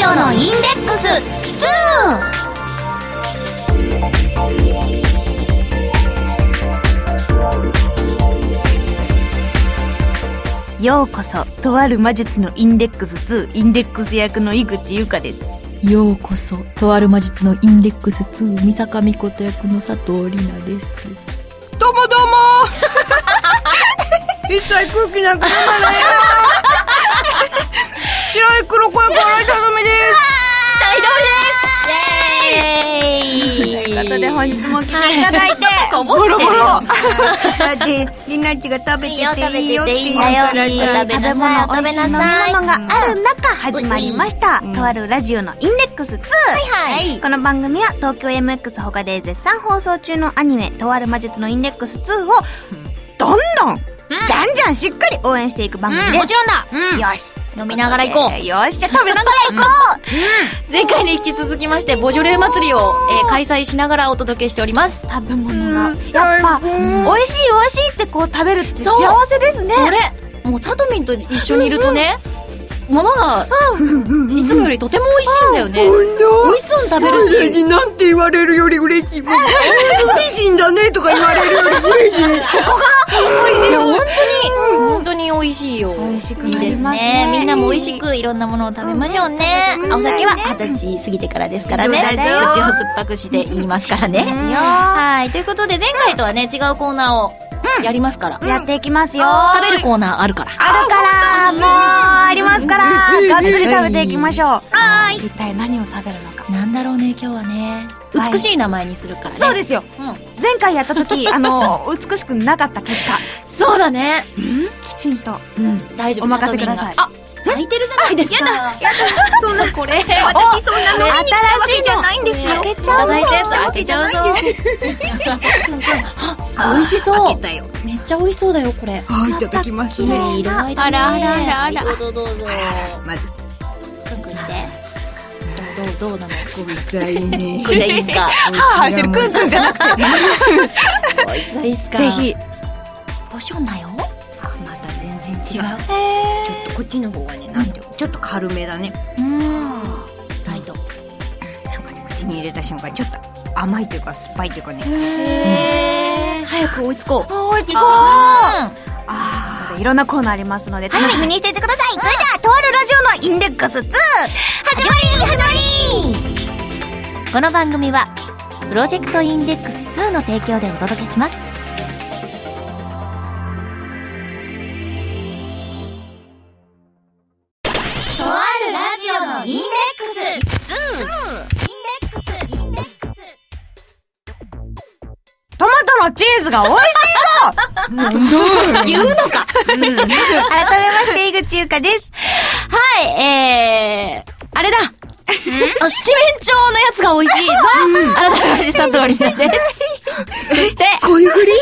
ジオのインデックス2。 ようこそとある魔術のインデックス2、インデックス役の井口優香です。 ようこそとある魔術のインデックス2、三坂美琴役の佐藤里奈です。 どうもどうも一切空気なくなったね白い黒子役新井さとみです。 ということで本日も来ていただいてボロボロだってりなっちが食べてていいよって言うからさ、 食べ物、美味しい飲み物がある中始まりました、とあるラジオのインデックス2。この番組は東京 MX 他で絶賛放送中のアニメとある魔術のインデックス2をどんどんじゃんじゃんしっかり応援していく番組です。 もちろんだ、 よし飲みながら行こう、 よし、じゃあ食べながら行こう前回に引き続きましてボジョレー祭りを、開催しながらお届けしております。 食べ物がやっぱ美味しい美味しいってこう食べるって幸せですね。 それもうサトミンと一緒にいるとねものがいつもよりとても美味しいんだよね。美味しそうに食べるし、 なんて言われるより嬉しい。美人だねとか言われるより嬉しい。そこがいや本当に美味しいよ。 美味しくいいですね。みんなも美味しくいろんなものを食べましょうね。お酒は20歳過ぎてからですからね。口を酸っぱくして言いますからね。はい、ということで前回とはね違うコーナーをやりますから、 やっていきますよ。 食べるコーナーあるからもうありますからがっつり食べていきましょう。一体何を食べるのか。 なんだろうね今日はね。美しい名前にするからね。 そうですよ、前回やった時美しくなかった結果、 そうだね、 きちんと大丈夫、 お任せください。 あ、泣いてるじゃないですか。やだそんなこれ私そんな飲みに来たわけじゃないんですよ。 開けちゃうぞ、 いただいたやつ開けちゃうぞ美味しそう。めっちゃ美味しそうだよこれ。 いただきます綺麗色合いだね。 あらどうぞまずクンクンしてどうなの。 こいつはいいね。 こいつはいいっすか。 はぁしてるクンクンじゃなくてこいつはいいっすか。 ぜひ。 ポションだよ。 また全然違う。 違う。 ちょっとこっちの方がね、なんていうちょっと軽めだね。 ライト。 なんかね、口に入れた瞬間ちょっと甘いというか酸っぱいというかね。 早く追いつこう。 追いつこう。いろんなコーナーありますので楽しみにしていてください。それではとあるラジオのインデックス2始まり。 この番組はプロジェクトインデックス2の提供でお届けします。 とあるラジオのインデックストマトのチーズが美味しいぞ言うのか改めまして井口優香です。 はい、あれだ七面鳥のやつが美味しいぞ。改めまして佐藤里奈です。そしてこういうふり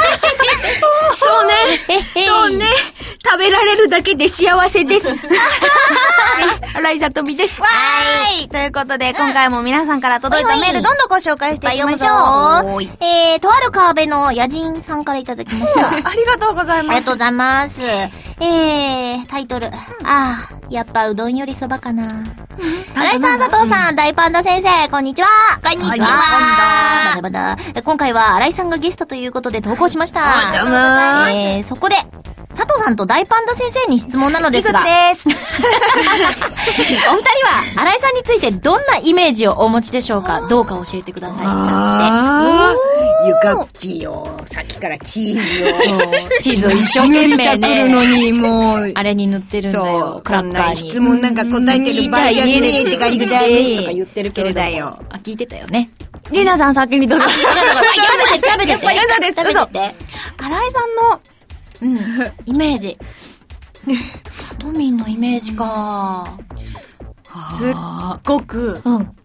そうね食べられるだけで幸せです。新井さとみです。 わーい、ということで今回も皆さんから届いたメールどんどんご紹介していきましょう。 とある川辺の野人さんからいただきました。 ありがとうございます。 ありがとうございます。タイトル。やっぱうどんよりそばかな。新井さん、佐藤さん、大パンダ先生、こんにちは。こんにちは。まだまだ。今回は新井さんがゲストということで投稿しました。 どうもそこで、佐藤さんと大パンダ先生に質問なのですが。 です。 お二人は、新井さんについてどんなイメージをお持ちでしょうか。どうか教えてください。 ゆかっちよ。さっきからチーズを。 そうチーズを一生懸命ねのにもうあれに塗ってるんだよ。クラッカーに。 質問なんか答えてる場合じゃねえって感じだね。 とか言ってるけれども。 そうだよ。 聞いてたよね。 りなさん先にどうぞ。 食べて、 嘘です。 食べてって。 新井さんのイメージ。サトミンのイメージか。 すっごく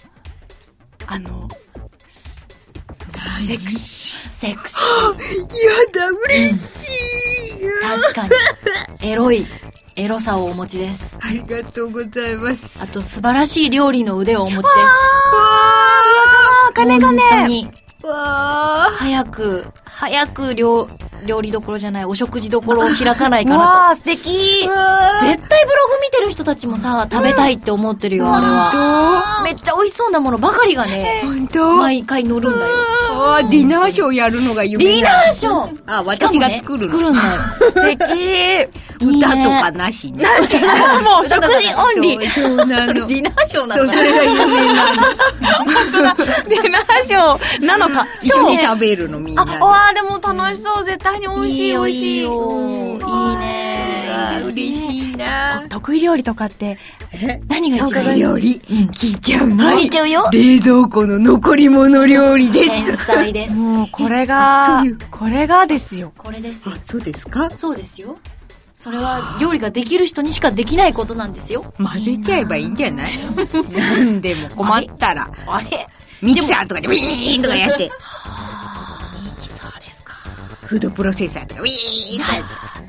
セクシー。 セクシやだ、嬉しい。 確かに。エロさをお持ちです。 ありがとうございます。 あと素晴らしい料理の腕をお持ちです。 金がね、 早く料理どころじゃない、お食事どころを開かないかなと。 わー、素敵。 絶対ブログ見てる人たちもさ、食べたいって思ってるよ、あれは。めっちゃ美味しそうなものばかりがね、毎回乗るんだよ。 ディナーショーやるのが夢ディナーショー。 私が作るの。 作るんだよ。 素敵。 歌とかなしね。 もう食事オンリー。 そうなの。 ディナーショーなの。 それが夢なの。 本当だ。ディナーショーなのか。 一緒に食べるのみんなで。 でも楽しそう。絶対に美味しい美味しい。 いいね。 嬉しいな。 得意料理とかって、 何が一番得意料理聞いちゃうの。 聞いちゃうよ。 冷蔵庫の残り物料理です。 天才です。 もうこれがですよ。 これですよ。 そうですか？ そうですよ。それは料理ができる人にしかできないことなんですよ。 混ぜちゃえばいいんじゃない？なんでも困ったら。 あれミキサーとかでウィーンとかやって。 ミキサーですか。 フードプロセッサーとかウィーンとかやって。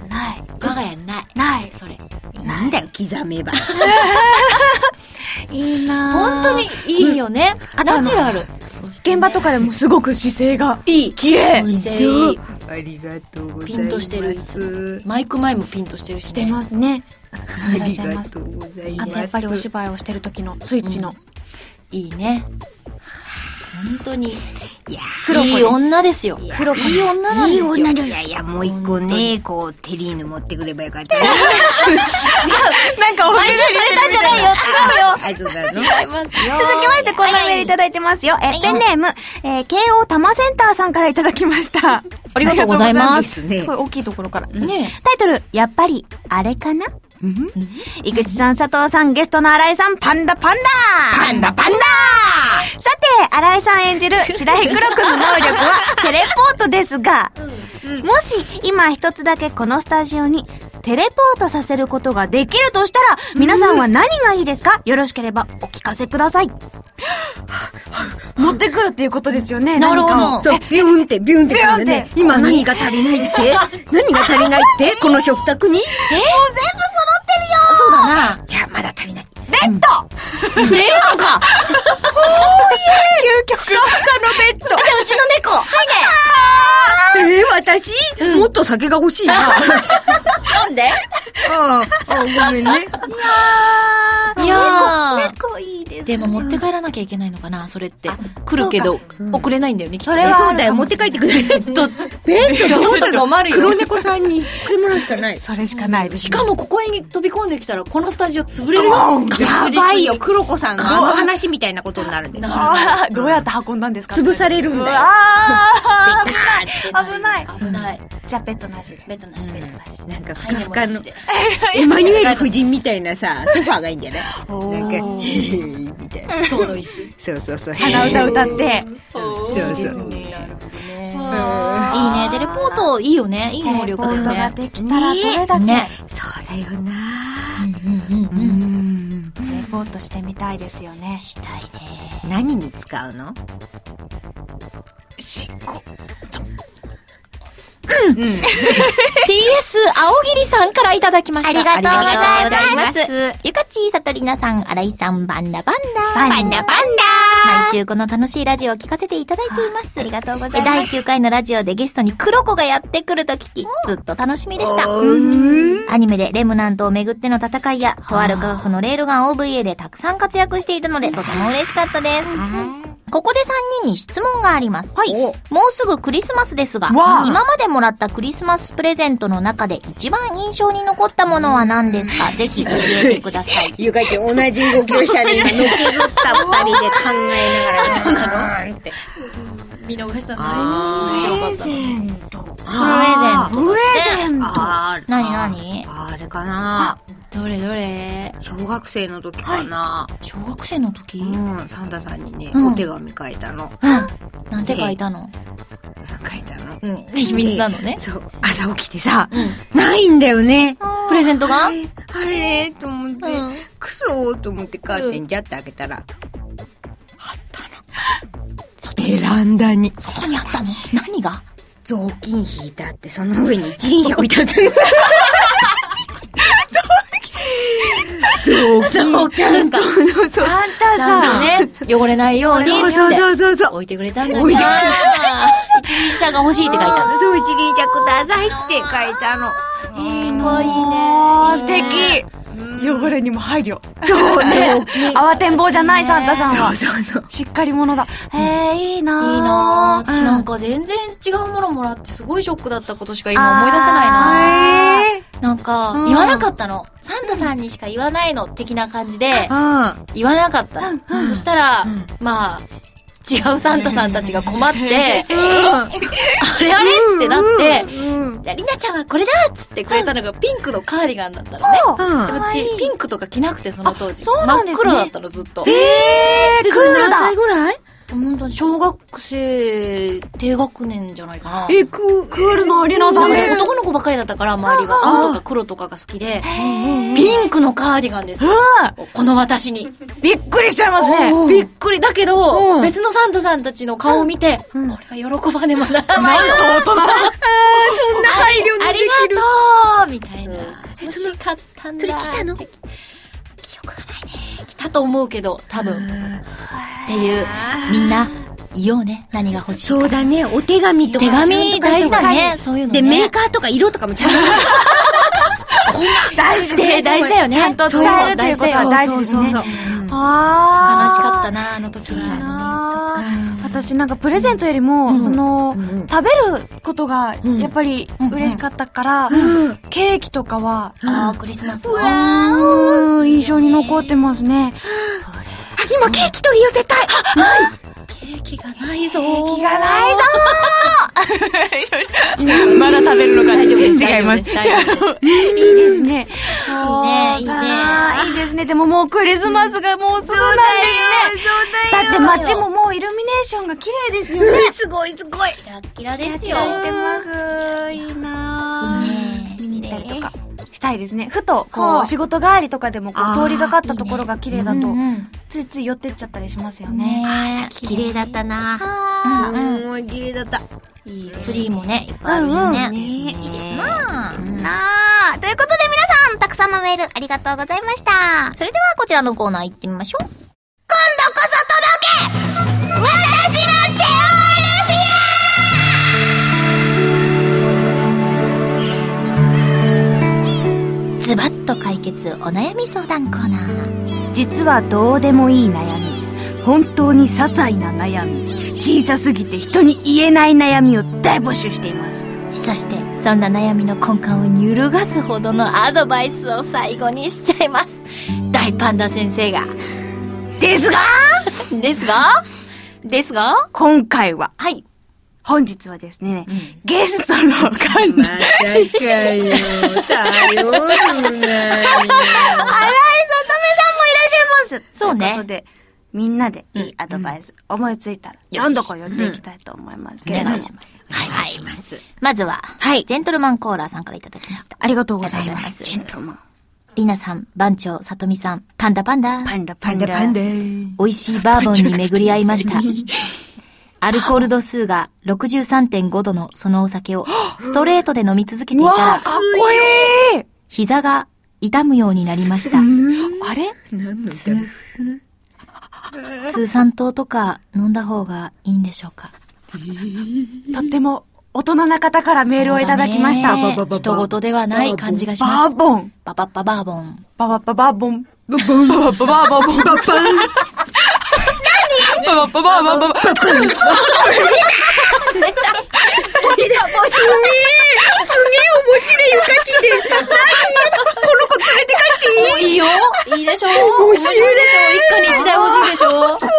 ない。 我が家ない。 ない。 それ。 なんだよ、刻めば。 いいな本当にいいよね。ナチュラル。 現場とかでもすごく姿勢がいい。綺麗。 姿勢いい。 ありがとうございます。 ピンとしてるいつも。マイク前もピンとしてるしね。 してますね。 ありがとうございます。 あとやっぱりお芝居をしてる時のスイッチの。 いいね。本当に。 いやいい女ですよ。いい女なんですよ。 いい女だよ。いや、もう一個ね、こう、テリーヌ持ってくればよかった。違う。 なんか買収されたんじゃないよ。違うよ。 あ、そうだ。 違いますよ。 続きましてこんなメールいただいてますよ。ペンネーム、慶応多摩センターさんからいただきました。 ありがとうございます。 すごい大きいところから。 ねタイトル、やっぱり、あれかな？井口さん、佐藤さん、ゲストの新井さん、パンダさて、新井さん演じる白井黒くんの能力はテレポートですが、もし今一つだけこのスタジオにテレポートさせることができるとしたら、皆さんは何がいいですか？よろしければお聞かせください。持ってくるっていうことですよね。 なるほど。 そう、ビューンってくるんだね。今何が足りないってこの食卓に？もう全部揃ってるよ。 そうだな。 いや、まだ足りない。 ベッド寝るのか。 究極のベッド。 じゃあうちの猫。はいね。 私、もっと酒が欲しいな。 なんで？ ごめんね。 いやー。 猫いいですね。 でも持って帰らなきゃいけないのかな、それって。来るけど、送れないんだよね、きっとね。 それはそうだよ、持って帰ってくれ。 ベッドちょっと困るよ。 黒猫さんに送ってもらうしかない。 それしかないです。 しかもここに飛び込んできたら、このスタジオ潰れるよ。 やばいよ、黒子さんのあの話みたいなことになるんで。 どうやって運んだんですか？ 潰されるんだよ。 危ない。 危ない。 じゃあベッドなしで。 ベッドなし。 なんかふかふかのエマニュエル夫人みたいなさ、ソファーがいいんじゃない？なんかみたいな。 塔の椅子。 そう。 鼻歌歌って。 そう。 なるほどね。いいね。テレポートいいよね。いい能力だよね。 テレポートができたらどれだけ。 そうだよな。 テレポートしてみたいですよね。 したいね。 何に使うの？ TS 青桐さんからいただきました。 ありがとうございます。ゆかちーさとりなさん、新井さん、パンダ。毎週この楽しいラジオを聞かせていただいています。 ありがとうございます。 第9回のラジオでゲストに黒子がやってくると聞き、ずっと楽しみでした。アニメでレムナントをめぐっての戦いや、とある科学のレールガン OVA でたくさん活躍していたので、とても嬉しかったです。ここで3人に質問があります。 はい。 もうすぐクリスマスですが、今までもらったクリスマスプレゼントの中で一番印象に残ったものは何ですか？ぜひ教えてください。 ゆかちゃん同じ動きをしたね。今のけぞった二人で考えながら。 そうなの？見逃したの？面白かった。 プレゼント。 プレゼント。 何？ あれかな。 どれ？ 小学生の時かな。 小学生の時？ サンタさんにね、 うんお手紙書いたの。 なんて書いたの？ 書いたの。 秘密なのね。 そう。朝起きてさ、ないんだよね。 プレゼントが？ あれと思って、クソーと思ってカーテンジャって開けたら、あったの。ベランダに。 外にあったの？何が？ 雑巾引いてあって、その上に一輪車置いてあったの。雑そうちゃんですか。 サンタちゃんとね、汚れないようにってそう。 置いてくれたんだな。一輪車が欲しいって書いたの。 そう、一輪車くださいって書いたの。 いいのいい素敵。汚れにも配慮。 そうね。 慌てんぼうじゃないサンタさんは。 そう。 しっかり者だ。いいなぁ。 いいなぁ。私なんか全然違うものもらってすごいショックだったことしか今思い出せないな。なんか、言わなかったの。サンタさんにしか言わないの的な感じで、言わなかったの。そしたら、まあ、違うサンタさんたちが困って、あれあれってなって、りなちゃんはこれだっつってくれたのがピンクのカーディガンだったのね。で私、ピンクとか着なくてその当時。真っ黒だったのずっと。 クールだ。 何歳ぐらい？ 本当に小学生低学年じゃないかな。 クールのりなさんです。 男の子ばっかりだったから周りが青とか黒とかが好きで、ピンクのカーディガンですよ。この私に。 びっくりしちゃいますね。 びっくりだけど、別のサンタさんたちの顔を見て、これは喜ばねばならないの。 大人だ。そんな配慮ありのできる。 がとうみたいな。欲しかったんだ。 それ来たの？ 記憶がないね。来たと思うけど、多分。っていう、みんな、言おうね。何が欲しいか。 そうだね。お手紙とか。 手紙大事だね。そういうのね。 で、メーカーとか色とかもちゃんと。 大事だよね。ちゃんと伝えるということは大事ですね。 悲しかったな、あの時は。 私なんかプレゼントよりも、その、食べることがやっぱり嬉しかったから、ケーキとかは、 クリスマス印象に残ってますね。 今ケーキ取り寄せたい。 ケーキがないぞ。 気がないぞー。まだ食べるのか。 大丈夫です。 違います。いいですね。 いいね。 いいですね。でももうクリスマスがもうすぐなんですね。だって街ももうイルミネーションが綺麗ですよね。 すごい。 キラッキラですよ。 してます。いいなぁ。 いいね。 見に行ったりとかしたいですね。ふと、こう、仕事帰りとかでもこう通りがかったところが綺麗だと、ついつい寄ってっちゃったりしますよね。 綺麗だったな。もう綺麗だった。 いいツリーもね、いっぱいあるしね。いいですなということで皆さん、たくさんのメールありがとうございました。それではこちらのコーナー行ってみましょう。今度こそ届け私のシェアルフィアズバッと解決お悩み相談コーナー。 実はどうでもいい悩み、本当に些細な悩み、小さすぎて人に言えない悩みを大募集しています。 そしてそんな悩みの根幹を揺るがすほどのアドバイスを最後にしちゃいます。大パンダ先生がですが今回は、 はい、 本日はですね、ゲストの方にまたかよ、頼るなよ。 新井さとめさんもいらっしゃいます。 そうね。 ということで、みんなでいいアドバイス、思いついたら、どんどこ寄っていきたいと思いますけれども。 お願いします。 お願いします。 まずは、 はい。 ジェントルマンコーラーさんからいただきました。 ありがとうございます。 ジェントルマン。りなさん、番長、さとみさん、パンダ。 パンダ。 美味しいバーボンに巡り合いました。アルコール度数が 63.5 度のそのお酒をストレートで飲み続けていたら、 かっこいい膝が痛むようになりました。 あれ通産糖とか飲んだ方がいいんでしょうか。 とっても大人な方からメールをいただきました。 人事ではない感じがします。 バーボン。 ババーボン。 ババババーボン。ババババババババババババババババすげえ面白いゆかきで。何この子連れて帰っていい？ いいよ。いいでしょ。面白いでしょ。一家に一台欲しいでしょ。 この娘面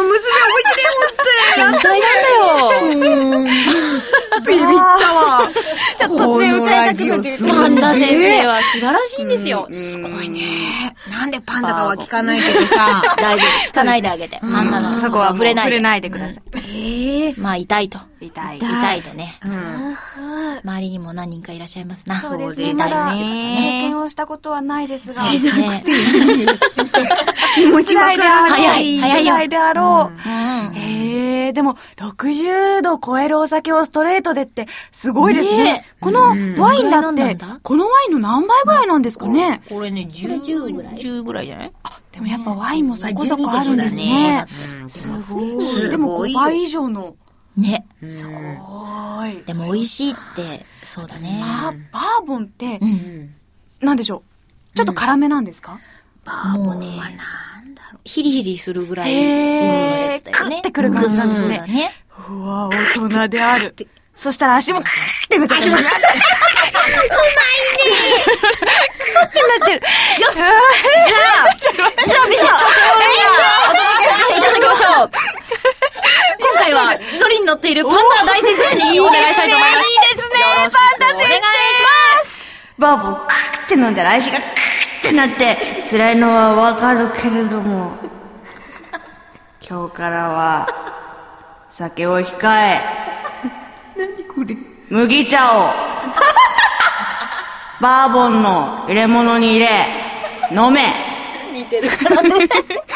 白い天才なんだよ。 ビビったわ。 ちょっと突然歌いたくなってパンダ先生は素晴らしいんですよ。 すごいね。なんでパンダかは聞かないけどさ。 大丈夫。聞かないであげて。パンダのそこは触れないでください。まあ、痛いと。 痛いとね。周りにも何人かいらっしゃいますな。 そうですね。まだ経験をしたことはないですが。 そうですね。 気持持ちが早いよ。 であろう。でも、60度超えるお酒をストレートでってすごいですね。このワインだって、このワインの何倍ぐらいなんですかね。 これね、10ぐらいじゃない？ あ、でもやっぱワインもそこそこあるんですね。すごい。でも5倍以上の。 ね。 すごい。 でも美味しいって、そうだね。 バーボンって、なんでしょう。ちょっと辛めなんですか？ もうね、ヒリヒリするぐらいのやつだよね。 クッてくる感じなんですね。うわ、大人である。そしたら足もクッてめっちゃ足もクッて。うまいねクッてなってる。よしじゃあビシッとセオリーをお届けしていただきましょう。今回はノリに乗っているパンダ大先生にお願いしたいと思います。いいですね、パンダ先生。お願いします。 バーボンクッて飲んだら足がクッってなって辛いのはわかるけれども、今日からは酒を控え、何これ、麦茶をバーボンの入れ物に入れ飲め。 似てるからね。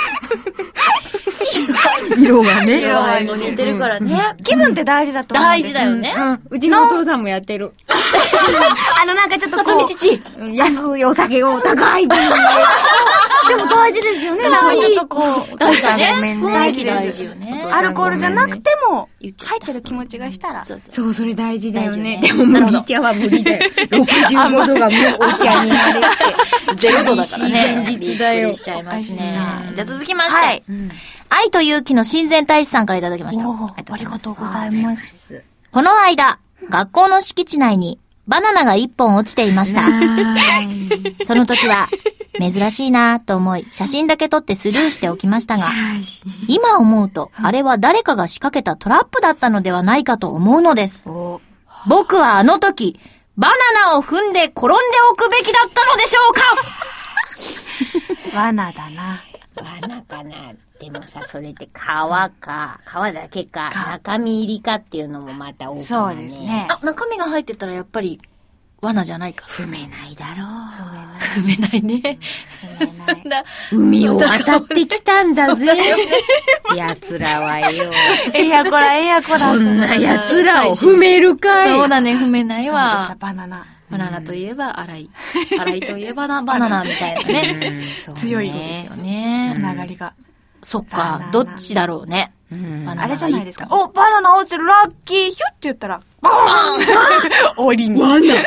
色がね。 色合いも似てるからね。 気分って大事だと思うんです。 大事だよね。 うちのお父さんもやってる。 なんかちょっとこう。 里見父。 安いお酒を高い。 でも大事ですよね。なんかちょっとこう。 大事だね。雰囲気大事よね。 アルコールじゃなくても、入ってる気持ちがしたら。 そう、それ大事だよね。でも麦茶は無理だよ。65度がもうお茶になるって。 0度だからね。 現実だよ。 びっくりしちゃいますね。じゃあ続きまして。愛と勇気の親善大使さんからいただきました。 ありがとうございます。 この間、学校の敷地内にバナナが1本落ちていました。その時は、珍しいなと思い、写真だけ撮ってスルーしておきましたが、今思うと、あれは誰かが仕掛けたトラップだったのではないかと思うのです。僕はあの時、バナナを踏んで転んでおくべきだったのでしょうか。 罠だな。 罠かな。でもさ、それって皮だけか、中身入りかっていうのもまた大きなね。 そうですね。 中身が入ってたらやっぱり、罠じゃないか。 踏めないだろ踏う。 めないね。 そんな。 海を渡ってきたんだぜ。奴らはよ。 えやこら。 そんな奴らを踏めるかい。 そうだね、踏めないわ。 そうでした、バナナ。 バナナといえば洗い。洗いといえばバナナみたいなね。 強い。 そうですよね。 つながりが。 そっか、どっちだろうね。 あれじゃないですか。お、バナナ落ちる、ラッキー、ヒュって言ったら、バーン檻に。 罠。檻に。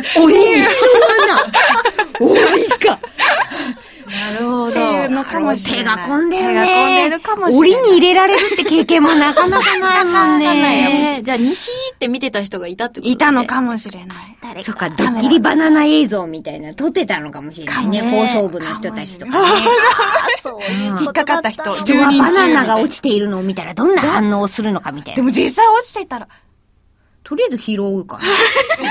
檻か。 なるほど。 っていうのかもしれない。 手が込んでるね。 手が込んでるかもしれない。 檻に入れられるって経験もなかなかないもんね。 じゃあ、西って見てた人がいたってこといたのかもしれない。 そっか、ドッキリバナナ映像みたいな撮ってたのかもしれないね。放送部の人たちとかね。 そういう引っかかった人。 人はバナナが落ちているのを見たらどんな反応をするのかみたいな。 でも実際落ちていたら。 とりあえず拾うかな。 触っ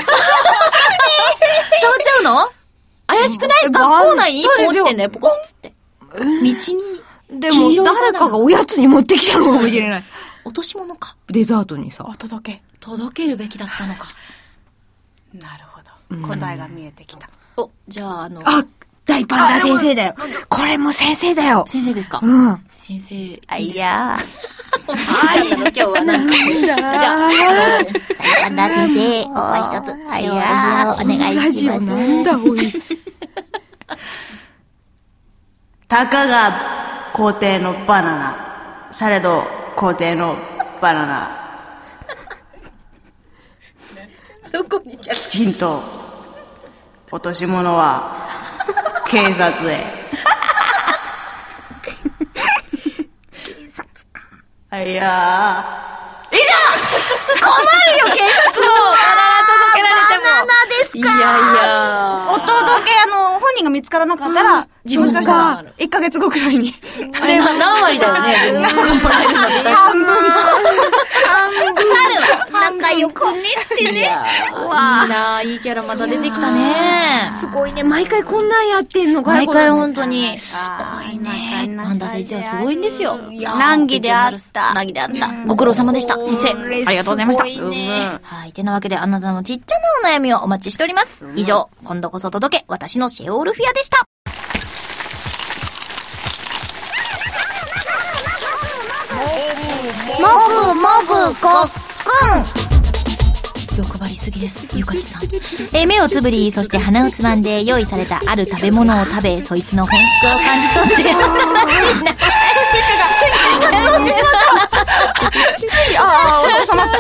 ちゃうの？怪しくない？学校内に一本落ちてんだよ、ポコンつって。道に。 でも、誰かがおやつに持ってきたのかもしれない。 落とし物か。 デザートにさ。 届けるべきだったのか。 なるほど。答えが見えてきた。 お、じゃあ大パンダ先生だよ。これも先生だよ。 先生ですか？先生。 いやおじいちゃんなの今日はなんか。じゃあ、 大パンダ先生、ここは一つ、シオルフィアをお願いします。 なんだおい。 たかが皇帝のバナナ。されど皇帝のバナナ。 どこにきちんと落とし物は警察へ。警察か。いやー。以上。 困るよ、警察も。バナナ届けられても。 バナナですか。 いや。 お届け、本人が見つからなかったら、もしかしたら、1ヶ月後くらいに。 で、何割だよね、でも。もらえるのって。 半分。 仲良くねってね。 いいな、いいキャラまた出てきたね。 すごいね。毎回こんなんやってんのか毎回本当に。 すごいね。 パンダ先生はすごいんですよ。 難儀であった。 難儀であった。ご苦労様でした、先生。ありがとうございました。 はい。てなわけで、あなたのちっちゃなお悩みをお待ちしております。以上、今度こそ届け、私のシェオールフィアでした。 ごっくん。 欲張りすぎです、ゆかちさん。目をつぶり、そして鼻をつまんで用意されたある食べ物を食べ、そいつの本質を感じ取って、新しいな。 ああ、収まった。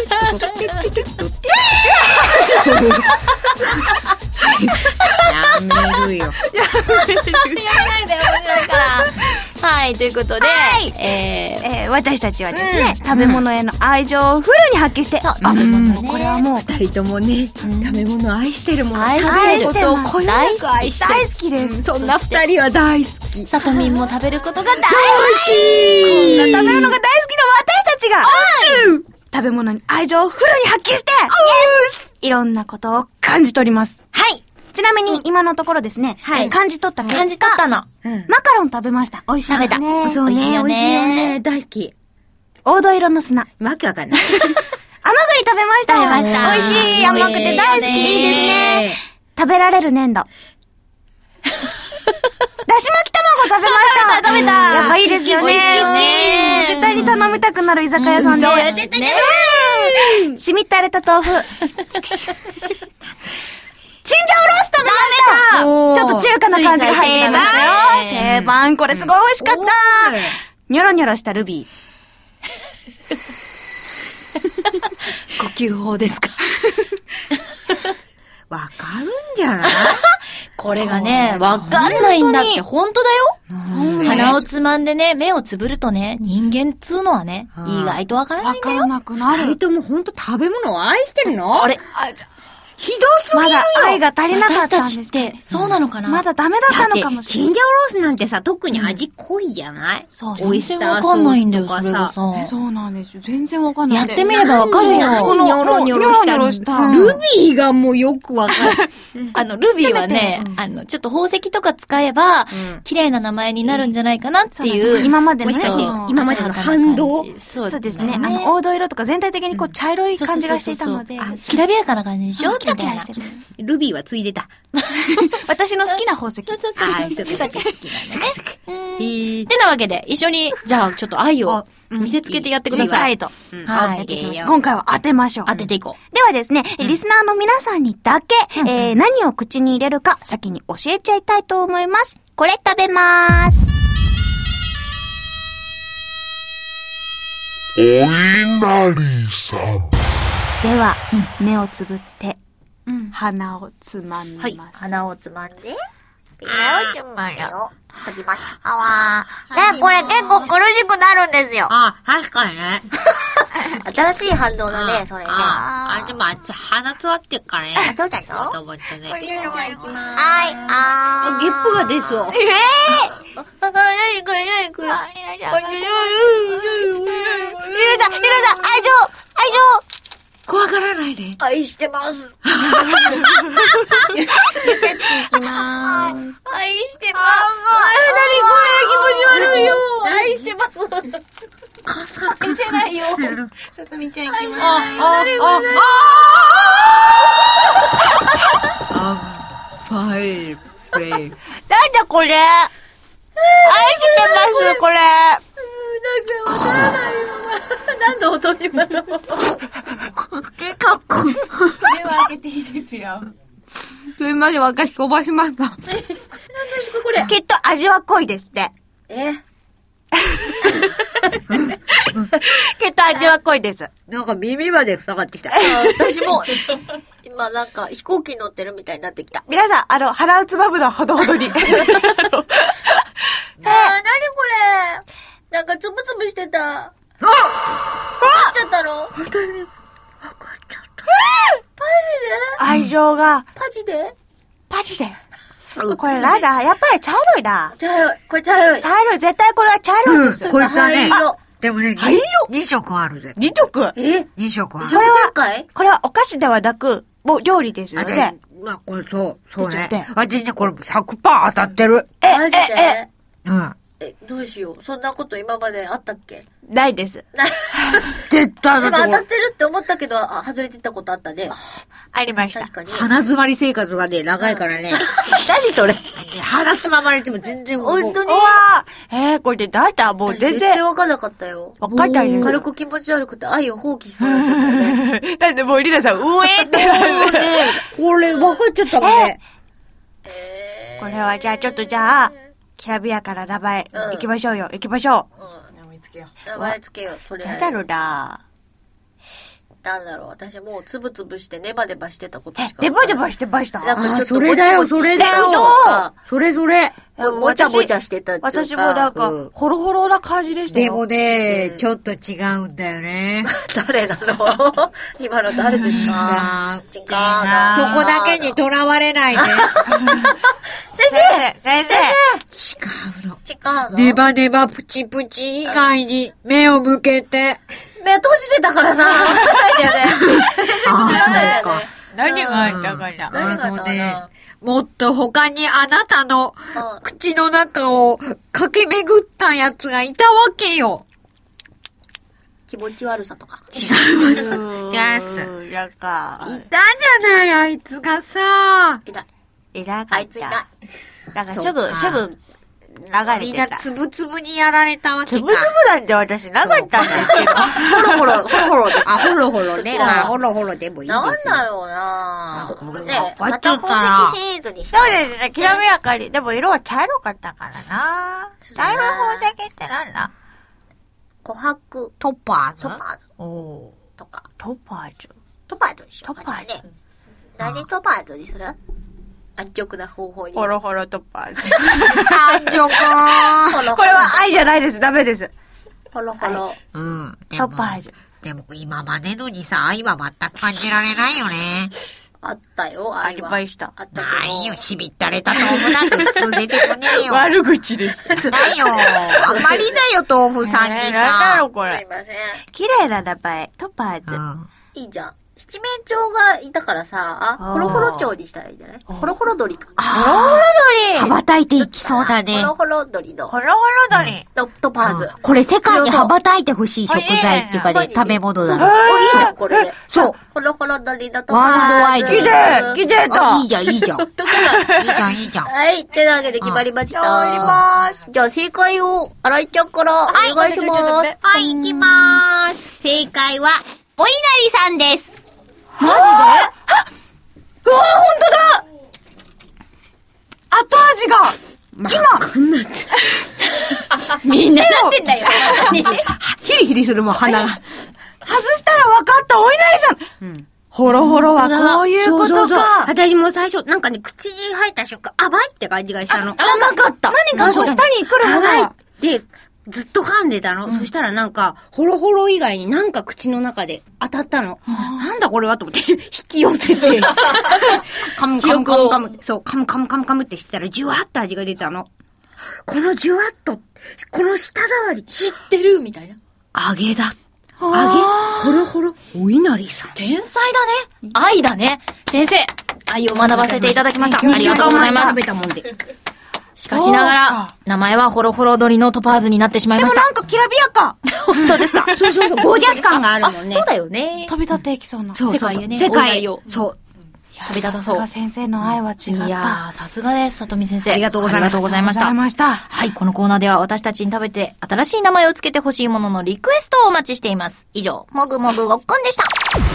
やめるよ。 やめないで、面白いから。はい、ということで、 私たちはですね、食べ物への愛情をフルに発揮して、これはもう二人ともね、食べ物を愛してるもん。 愛してることをこよなく愛してる。 大好きです。 そんな二人は大好き。 さとみんも食べることが大好き。 こんな食べるのが大好きな私たちが、食べ物に愛情をフルに発揮して、いろんなことを感じ取ります。はい。ちなみに今のところですね、感じ取った結果、 感じ取ったの。 マカロン食べました。 美味しいですね。 そうね、美味しいよね。大好き。 黄土色の砂。 わけわかんない。 甘栗食べました。 食べました。 美味しい。甘くて大好き。いいですね。食べられる粘土。だし巻き卵食べました。 食べた。 やっぱいいですよね。 美味しいよね。 絶対に頼みたくなる居酒屋さんで。 そうやって言ってる。 しみったれた豆腐。チンジャオロース食べました。ちょっと中華な感じが入ってたんですよ。定番。これすごい美味しかった。ニョロニョロしたルビー。 呼吸法ですか？ わかるんじゃない？ これがね、わかんないんだって、本当だよ。鼻をつまんでね、目をつぶるとね、人間っつうのはね、意外とわからないんだよ。 わからなくなる。 二人とも本当食べ物を愛してるの？ あれ？ ひどすぎるよ。 まだ愛が足りなかったんです。 私たちって、そうなのかな？ まだダメだったのかもしれない。 チンジャオロースなんてさ、特に味濃いじゃない？ そう。 美味しさわかんないんだよ、それがさ。 そうなんですよ。全然わかんない。 やってみればわかるよ。 このニョロニョロしたルビーがもうよくわかる。 ルビーはね、ちょっと宝石とか使えば、綺麗な名前になるんじゃないかなっていう。 今までのね、 今までの反動。 そうですね。黄土色とか全体的にこう茶色い感じがしていたので。 きらびやかな感じでしょ？ キラキラしてる。 ルビーはついでた。 私の好きな宝石。 そう。ゆかち好きなんでね。てなわけで、一緒に、じゃあちょっと愛を見せつけてやってください。 はい。今回は当てましょう。 当てていこう。 ではですね、リスナーの皆さんにだけ、何を口に入れるか先に教えちゃいたいと思います。これ食べまーす。 お稲荷さん。 では、目をつぶって、鼻をつまみます。はい、 鼻をつまんで、ピローつまるよ。吐きます。あわー。ね、これ結構苦しくなるんですよ。 あ、確かにね。 新しい反応だね、それね。 でも鼻詰まってっからね。 そうだよ。 と思ってね。 これじゃあ行きまーす。 はい、ゲップが出そう。 なにこれ。リラさん、愛情怖がらないで。 愛してます。 ゆかち行きまーす。 愛してます。何これ気持ち悪いよ。愛してます。見てないよ。 さとみちゃん行きまーす。 ファイルプレイ。 なんだこれ。愛してます、これ。 なんかわからないよ。何の音今の。 目を開けていいですよ。 それまで私飛ばしました。 何ですかこれ。 きっと味は濃いですって。きっと味は濃いです。 なんか耳まで塞がってきた。 私も、今なんか飛行機乗ってるみたいになってきた。 皆さん、腹をつまむのはほどほどに。 何これ。なんかつぶつぶしてた。わかっちゃったの？本当に。わかっちゃった。マジで？ 愛情が。 パジで。 これなんだ、やっぱり茶色いな。 これ茶色い。 絶対これは茶色いです。 こいつはね。 色。 でもね、 灰色 2色あるぜ。 2色 2色ある。 これはお菓子ではなく、もう料理ですよね。 まあ、これそうね。私ね、これ 100% 当たってる。 マジで？ うん。 どうしよう。そんなこと今まであったっけ？ ないです。 絶対でも当たってるって思ったけど、外れてたことあったね。 ありました。 確かに。 鼻詰まり生活がね、長いからね。 何それ鼻つままれても全然本当にこれでだったもう全然。 わかんなかったよ。 わかんないよ。 軽く気持ち悪くて愛を放棄しそうになっちゃったよね。 だってもうリナさん、ってこれ分かっちゃったもんね。 これはじゃあ、きらびやかな名前、行きましょうよ、行きましょう。 名前つけよう、それ。 なんだろうな。 なんだろう、私もうつぶつぶしてネバネバしてたことしか。 ネバネバしてました。 なんかちょっとそれだよ、それだよ。それ。 もちゃもちゃしてたっていうか。 私もなんか、ホロホロな感じでしたよ。 でもね、ちょっと違うんだよね。 誰なの今の誰ですか？違うな。 そこだけにとらわれないで。 先生違うの。 違うの？ ネバネバプチプチ以外に目を向けて。 目閉じてたからさ、わかんないんだよね。全然見らないよね。 何があったかな。 何があったかな。 もっと他にあなたの口の中を駆け巡ったやつがいたわけよ。 気持ち悪さとか。 違います。 なんか。 いたじゃない、あいつがさ。 いなかった。 あいついない。 なんかすぐ、流れてた。 みんなつぶつぶにやられたわけか。 つぶつぶなんて私なかったんですけど。 ホロです。 あ、ホロホロね。まあ、ホロホロでもいいですよ。 なんだろうなこれねはまた宝石シリーズにしたそうですね、きらびやかに。でも色は茶色かったからな。茶色い宝石ってなんだ？ 琥珀。 トパーズ。 とか。 トパーズ。 トパーズにしようかね。何トパーズにする？安直な方法に。 ホロホロトパーズ。 安直ー。 これは愛じゃないです。ダメです。 ホロホロ。 トパーズ。 でも今までのにさ、愛は全く感じられないよね。 あったよ、愛は。 ありました。 あったけど。 ないよ、しびったれた豆腐なんて普通出てこねえよ。 悪口です。 だよ。あんまりだよ、豆腐さんにさ。 なんだろう、これ。 すいません。 綺麗な名前。トパーズ。 いいじゃん。七面鳥がいたからさ、ホロホロ鳥にしたらいいんじゃない？ホロホロ鳥か。 ホロホロ鳥羽ばたいていきそうだね。 ホロホロ鳥の。 ホロホロ鳥。 トパーズ。 これ世界に羽ばたいてほしい食材っていうかね、食べ物だね。 いいじゃん、これで。 そう。 ホロホロ鳥のトパーズ。 ワールドワイド。 綺麗だ。 いいじゃん。いいじゃん。 はい、ってなわけで決まりました。じゃあ正解を、新井ちゃんからお願いします。 はい、いきまーす。正解は、お稲荷さんです。 マジで？ うわ、ほんとだ！後味が、 みんななってんだよ。 ヒリヒリするもん、鼻が。外したら分かった、お稲荷さん。ホロホロはこういうことか。 私も最初、なんかね、口に入った瞬間、甘いって感じがしたの。 甘かった。 何かこう下に来るものが。 で、ずっと噛んでたの。そしたらなんか、ホロホロ以外になんか口の中で当たったの。なんだこれはと思って、引き寄せて、カムそう、カムってしてたら、ジュワッと味が出たの。このジュワッと、この舌触り。 知ってるみたいな。 揚げだ。ホロホロ、お稲荷さん。 天才だね。愛だね。先生、愛を学ばせていただきました。 2週間前に食べたもんで。 しかしながら、名前はホロホロ鳥のトパーズになってしまいました。 でもなんかきらびやか。 本当ですか？ そう、ゴージャス感があるもんね。 そうだよね。 飛び立っていきそうな。 世界へね。 世界を。 そう。 飛び立たそう。 さすが先生の愛は違った。 いやー、さすがです、里見先生。 ありがとうございました。 はい、このコーナーでは私たちに食べて新しい名前をつけてほしいもののリクエストをお待ちしています。以上、もぐもぐごっくんでした。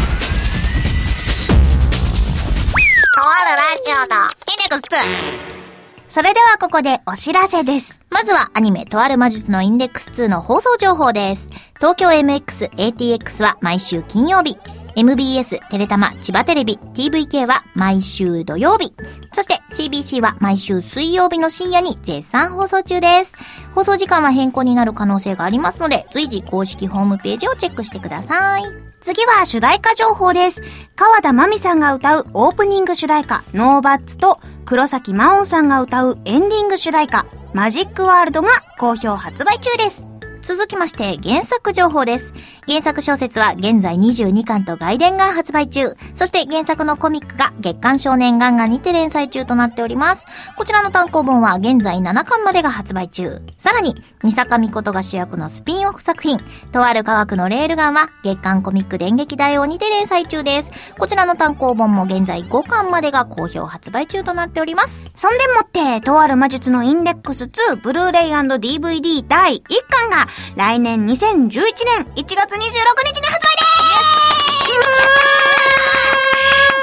とあるラジオのインデックス2。それではここでお知らせです。まずはアニメとある魔術のインデックス2の放送情報です。東京 MX、ATX は毎週金曜日。MBS、テレタマ、千葉テレビ、TVK は毎週土曜日。そして CBC は毎週水曜日の深夜に絶賛放送中です。放送時間は変更になる可能性がありますので、随時公式ホームページをチェックしてください。 次は主題歌情報です。川田真美さんが歌うオープニング主題歌、ノーバッツと黒崎真音さんが歌うエンディング主題歌、マジックワールドが好評発売中です。 続きまして原作情報です。原作小説は現在22巻と外伝が発売中。そして原作のコミックが月刊少年ガンガンにて連載中となっております。こちらの単行本は現在7巻までが発売中。さらに三坂美琴が主役のスピンオフ作品とある科学のレールガンは月刊コミック電撃大王にて連載中です。こちらの単行本も現在5巻までが好評発売中となっております。 そんでもってとある魔術のインデックス2ブルーレイ&DVD 第1巻が来年2011年1月26日に発売です。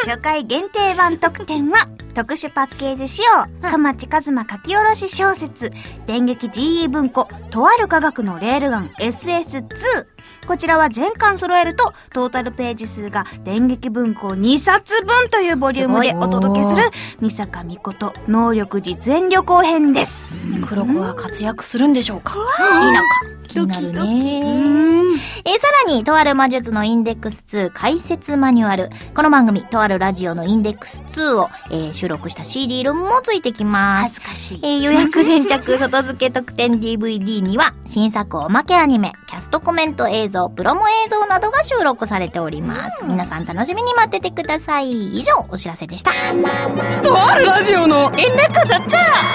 初回限定版特典は特殊パッケージ仕様、鎌地一馬書き下ろし小説電撃 GE 文庫とある科学のレールガン SS2。こちらは全巻揃えるとトータルページ数が電撃文庫2冊分というボリュームでお届けする三坂美琴能力実演旅行編です。 黒子は活躍するんでしょうか。いいなんか気になるね。 さらにとある魔術のインデックス2解説マニュアル、この番組とあるラジオのインデックス2を、収録した CD ロムもついてきます。 恥ずかしい。 予約先着外付け特典 DVD には新作おまけアニメ、キャストコメント映像、プロモ映像などが収録されております。皆さん楽しみに待っててください。以上お知らせでした。 とあるラジオのインデックス2。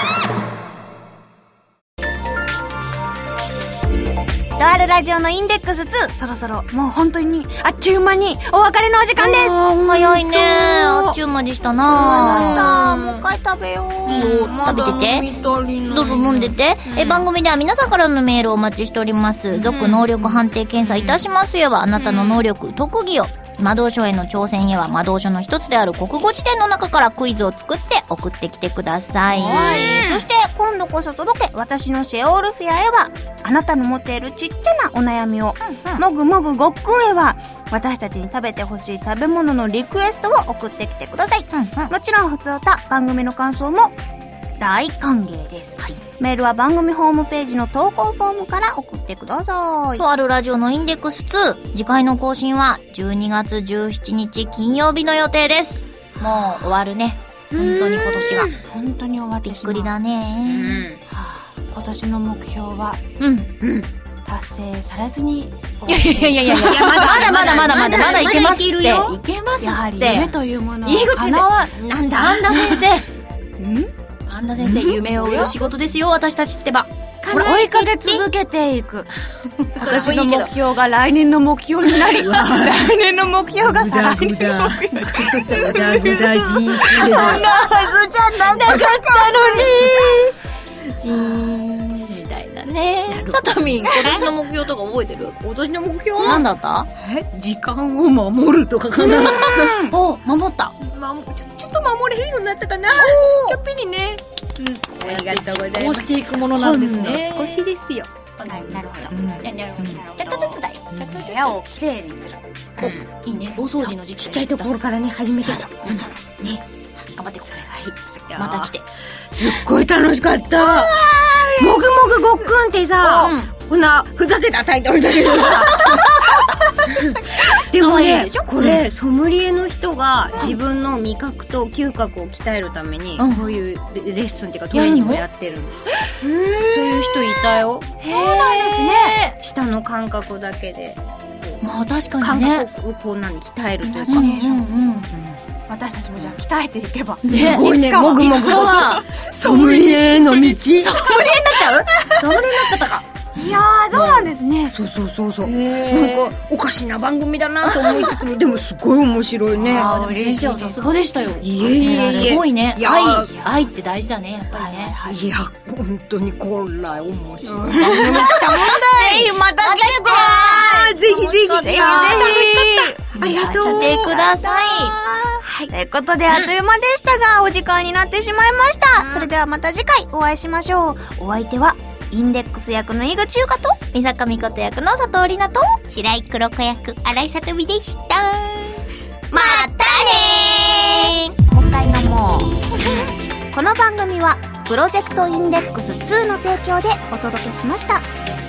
とあるラジオのインデックス2、そろそろもう本当にあっちゅう間にお別れのお時間です。 早いね。あっちゅう間でしたな。 もう一回食べよう。 いいよ、食べてて。どうぞ飲んでて。番組では皆さんからのメールをお待ちしております。続能力判定検査いたしますよはあなたの能力、特技を。魔導書への挑戦へは魔導書の一つである国語辞典の中からクイズを作って送ってきてください。 そして今度こそ届け私のシェオールフィアへはあなたの持っているちっちゃなお悩みを、もぐもぐごっくんへは私たちに食べてほしい食べ物のリクエストを送ってきてください。もちろん普通歌番組の感想も大歓迎です、メールは番組ホームページの投稿フォームから送ってください。 とあるラジオのインデックス2、次回の更新は12月17日金曜日の予定です。もう終わるね。本当に今年が本当に終わってしまう。 びっくりだね。 今年の目標は達成されずに、 いやまだいけますって。いけますって。 やはり夢というものは叶わなんだパンダ先生。パンダ先生、夢を売る仕事ですよ、私たちってば。 追いかけ続けていく。私の目標が来年の目標になり、来年の目標が再来年の目標になり。そんなはずじゃなかったのに。 ジーンみたいなね。さとみん、今年の目標とか覚えてる？ 今年の目標何だった？ 時間を守るとかかな。 お、守った。 ちょっと守れるようになったかな。ちょっぴりね。ありがとうございます。 こうしていくものなんですね。 少しですよ。 なるほど。 ちょっとずつだよ。 部屋をきれいにする。 いいね。大掃除の時期。 ちっちゃいところからね、始めてた。 ね。頑張ってください。また来て。 すっごい楽しかった。もぐもぐごっくんってさ、こんなふざけたタイトルだけどさ。でもね、これソムリエの人が自分の味覚と嗅覚を鍛えるためにこういうレッスンっていうかトレーニングをやってるの。そういう人いたよ。 そうなんですね。 舌の感覚だけで、 まあ確かにね、 感覚をこう鍛えるというか。 私たちもじゃあ鍛えていけば。 すごいね、もぐもぐはソムリエの道。ソムリエになっちゃう？ソムリエになっちゃったか。 いやー、そうなんですね。 そう。なんかおかしな番組だなと思いつつも、でもすごい面白いね。 でも先生はさすがでしたよ。 いえ。 すごいね。愛って大事だね、やっぱりね。 いや、本当にこら面白い。番組来たもんだい。 また来てください。 ぜひ。 ありがとう。 来てください。 はい。ということで、あっという間でしたが、お時間になってしまいました。それではまた次回お会いしましょう。お相手は、インデックス役の井口優香と、 三坂美琴役の佐藤里奈と、 白井黒子役、新井さとみでした。 またねー。もう一回飲もう。この番組は、プロジェクトインデックス2の提供でお届けしました。